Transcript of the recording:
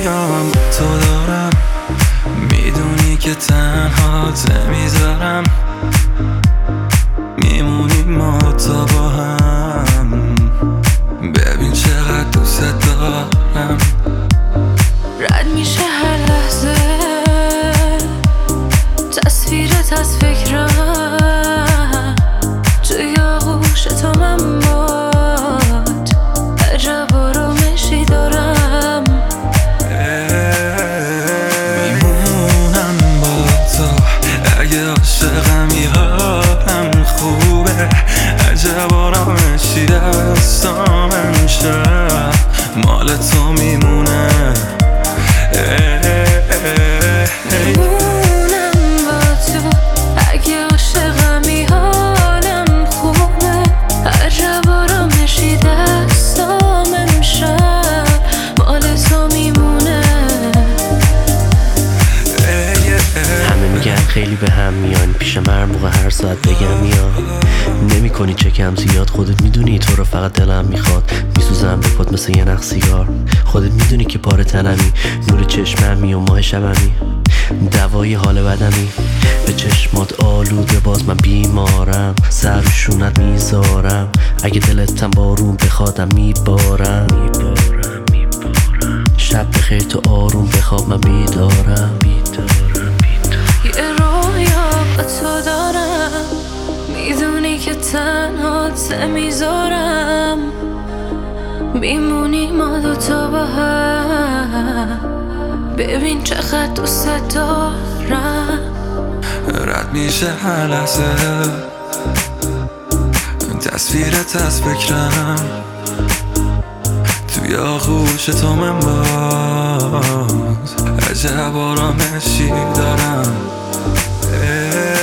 رویام تو دارم، میدونی که تنها نمیذارم، میمونیم ما تا با هم، ببین چقدر دوست دارم. رد میشه هر لحظه تصویرت از فکرم، توی آغوش تو من باد عجب آرامشی دارم. میمونم با تو اگه عاشقمی حالم خوبه، عجب آرامشی دستام امشب مال تو میمونه. میمونم با تو اگه عاشقمی حالم خوبه، عجب آرامشی دستام امشب مال تو میمونه. همه میگن خیلی به هم میان، پیشم هر موقع هر ساعت بگم یا نمی کنی چکم زیاد. خودت میدونی تو رو فقط دلم میخواد، میسوزم به پات مثل یه نخ سیگار. خودت میدونی که پاره تنمی، نور چشممی و ماه شبمی، دوای حال بدمی. به چشمات آلوده باز من بیمارم، سر و شونت میذارم، اگه دلتم بارون بخوادم میبارم. شب بخیر تو آروم بخواب من بیدارم. یه رویا با تو دارم، میدونی که تنها نمیذارم، میمونی ما دوتا با هم، ببین چقدر دوست دارم. رد میشه هر لحظه تصویرت از فکرم، توی آغوش تو من باز عجب آرامشی دارم.